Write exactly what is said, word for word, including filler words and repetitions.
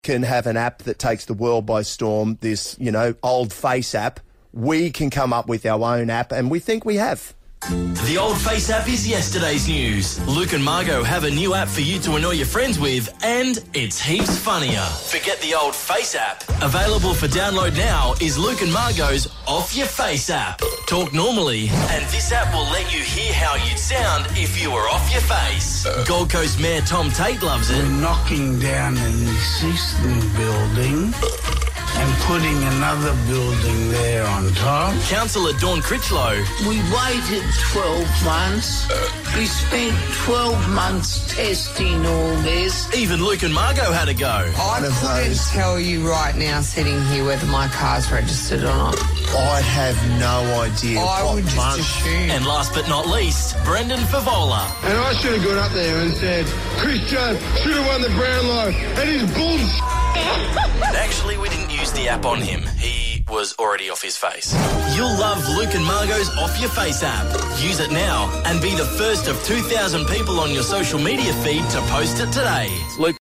can have an app that takes the world by storm, this, you know, old face app. We can come up with our own app, and we think we have. The Old Face app is yesterday's news. Luke and Margot have a new app for you to annoy your friends with, and it's heaps funnier. Forget the Old Face app. Available for download now is Luke and Margot's Off Your Face app. Talk normally, and this app will let you hear how you'd sound if you were off your face. Gold Coast Mayor Tom Tate loves it. We're knocking down an existing building and putting another building there on top. Councillor Dawn Critchlow. We waited twelve months. We spent twelve months testing all this. Even Luke and Margot had a go. I couldn't tell you right now, sitting here, whether my car's registered or not. I have no idea. I what would just month. assume. And last but not least, Brendan Favola. And I should have gone up there and said, Chris Judd should have won the Brownlow, and he's bullshit. Actually, we didn't use the app on him. He was already off his face. You'll love Luke and Margot's Off Your Face app. Use it now and be the first of two thousand people on your social media feed to post it today. Luke